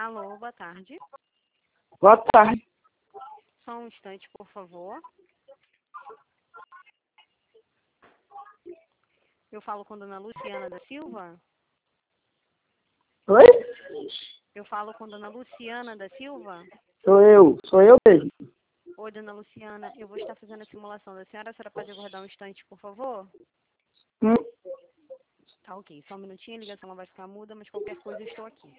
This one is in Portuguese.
Alô, boa tarde. Boa tarde. Só um instante, por favor. Eu falo com Dona Luciana da Silva? Oi? Eu falo com Dona Luciana da Silva? Sou eu mesmo. Oi, Dona Luciana, eu vou estar fazendo a simulação da senhora. A senhora pode aguardar um instante, por favor? Hum, Tá ok, só um minutinho, a ligação não vai ficar muda, mas qualquer coisa eu estou aqui.